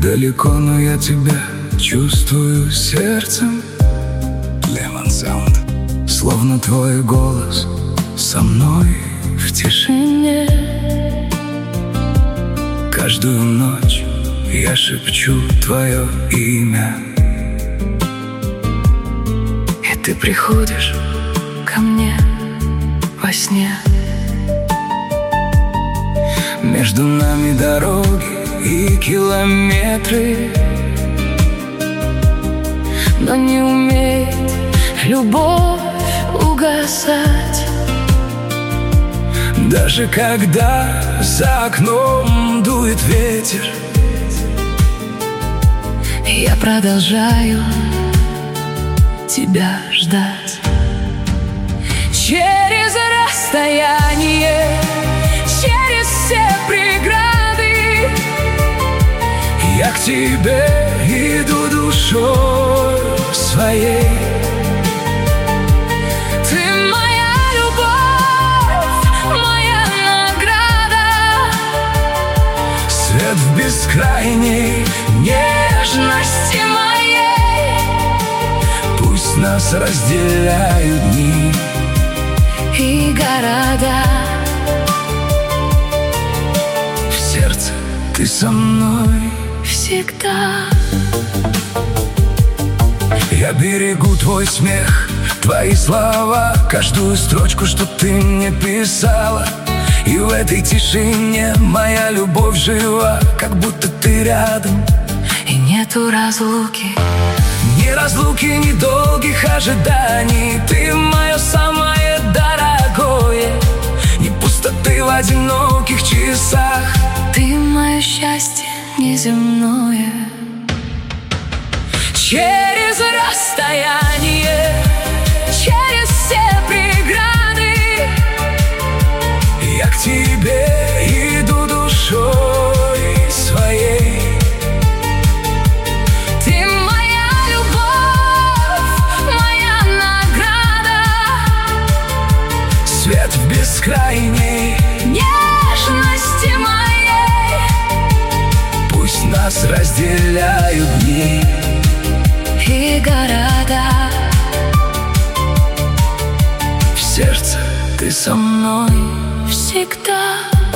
далеко, но я тебя чувствую сердцем. Lemon Sound. Словно твой голос со мной в тишине. Каждую ночь я шепчу твое имя, и ты приходишь ко мне во сне. Между нами дороги и километры, но не умеет любовь угасать. Даже когда за окном дует ветер, я продолжаю тебя ждать. Через расстояние, через все преграды, я к тебе иду душой своей. Ты моя любовь, моя награда, свет в бескрайней нежности моей. Пусть нас разделяют дни и города, в сердце ты со мной всегда. Я берегу твой смех, твои слова, каждую строчку, что ты мне писала. И в этой тишине моя любовь жива, как будто ты рядом, и нету разлуки. Ни разлуки, ни долгих ожиданий. Ты мое самое дорогое, ни пустоты в одиноких часах. Ты мое счастье неземное. Через расстояние, через все преграды, я к тебе иду душой своей. Ты моя любовь, моя награда, свет в бескрайней нежности моей. Пусть нас разделяют дни и города, в сердце ты со мной всегда.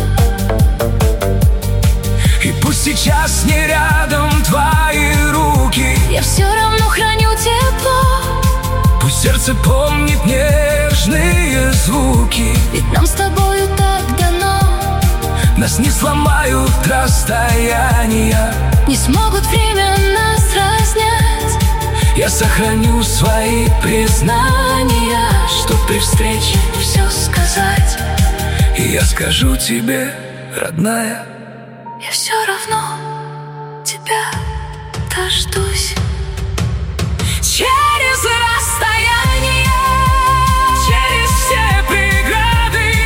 И пусть сейчас не рядом твои руки, я все равно храню тепло. Пусть сердце помнит нежные звуки, ведь нам с тобою так дано. Нас не сломают расстояния, не смогут время нас разнять. Я сохраню свои признания, чтоб при встрече все сказать. И я скажу тебе, родная, я все равно тебя дождусь. Через расстояние, через все преграды,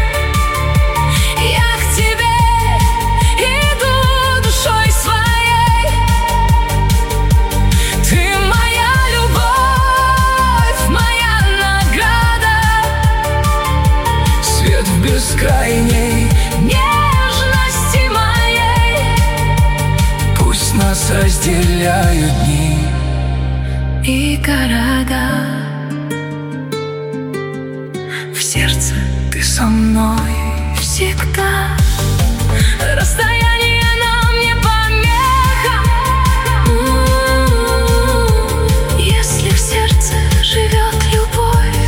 я к тебе иду душой своей. Ты моя любовь, моя награда, свет в бескрайней нежности моей. Пусть нас разделяют дни и города, в сердце ты со мной всегда. Расстояние нам не помеха, если в сердце живет любовь.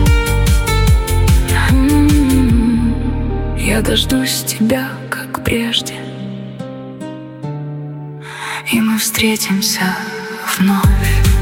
Я дождусь тебя, как прежде, и мы встретимся вновь.